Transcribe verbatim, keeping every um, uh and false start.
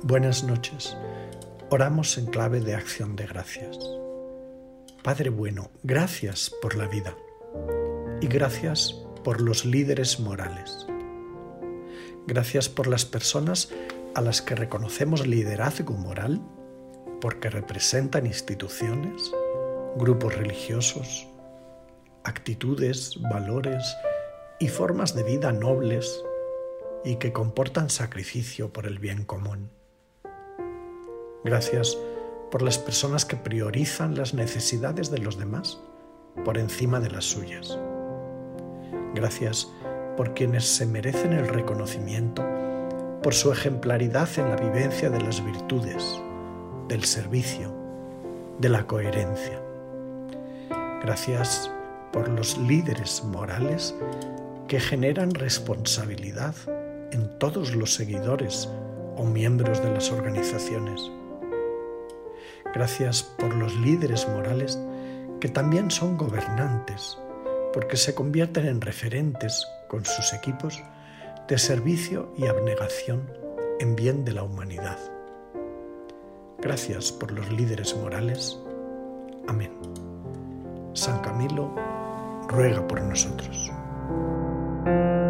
Buenas noches. Oramos en clave de acción de gracias. Padre bueno, gracias por la vida y gracias por los líderes morales. Gracias por las personas a las que reconocemos liderazgo moral porque representan instituciones, grupos religiosos, actitudes, valores y formas de vida nobles y que comportan sacrificio por el bien común. Gracias por las personas que priorizan las necesidades de los demás por encima de las suyas. Gracias por quienes se merecen el reconocimiento por su ejemplaridad en la vivencia de las virtudes, del servicio, de la coherencia. Gracias por los líderes morales que generan responsabilidad en todos los seguidores o miembros de las organizaciones. Gracias por los líderes morales que también son gobernantes, porque se convierten en referentes con sus equipos de servicio y abnegación en bien de la humanidad. Gracias por los líderes morales. Amén. San Camilo ruega por nosotros.